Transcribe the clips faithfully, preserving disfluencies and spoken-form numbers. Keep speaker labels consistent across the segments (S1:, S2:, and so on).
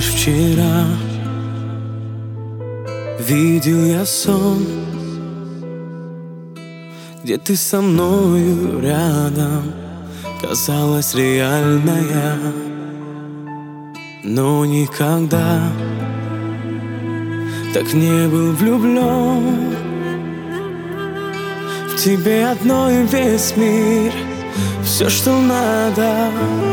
S1: вчера видел я сон, где ты со мною рядом, казалась реальная, но никогда так не был влюблен. В тебе одной весь мир, все, что надо.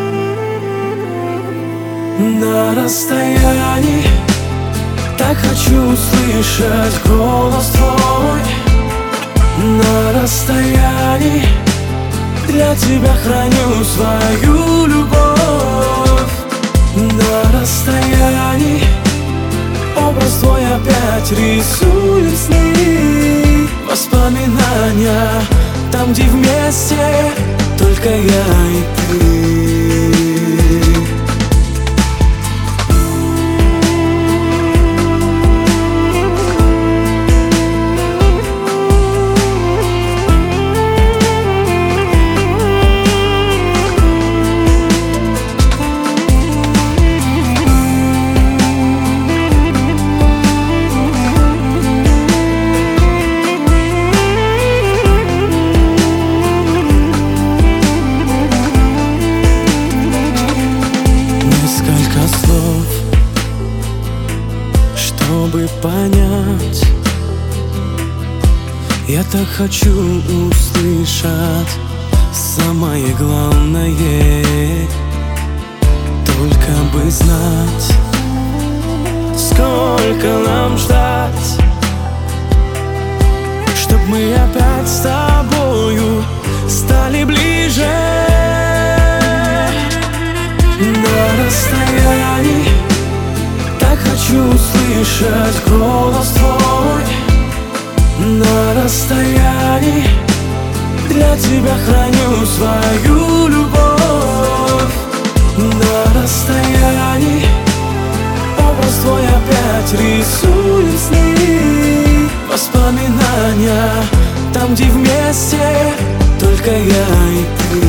S1: На расстоянии так хочу услышать голос твой. На расстоянии для тебя храню свою любовь. На расстоянии образ твой опять рисует сны, воспоминания там, где вместе только я и ты. Чтобы понять, я так хочу услышать самое главное. Только бы знать, сколько нам ждать, чтоб мы опять с тобою стали ближе. На расстоянии так хочу услышать голос твой. На расстоянии для тебя храню свою любовь. На расстоянии образ твой опять рисует сны, воспоминания там, где вместе только я и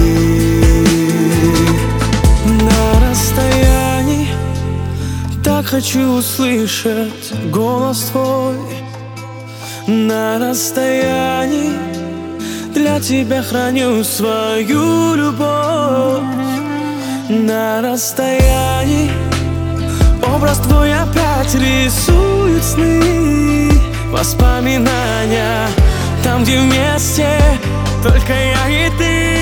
S1: ты. На расстоянии так хочу услышать голос твой. На расстоянии для тебя храню свою любовь. На расстоянии образ твой опять рисует сны, воспоминания там, где вместе только я и ты.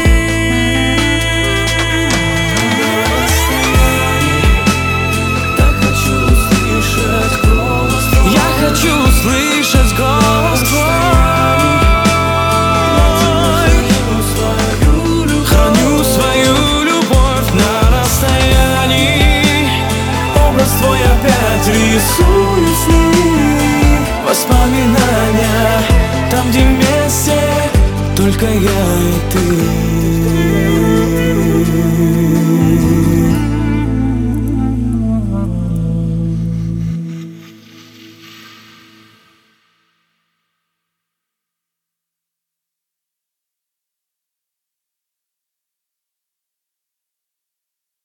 S1: Хочу услышать голос твой. Храню свою любовь на расстоянии. Образ твой опять рисует сны, воспоминания там, где вместе только я и ты.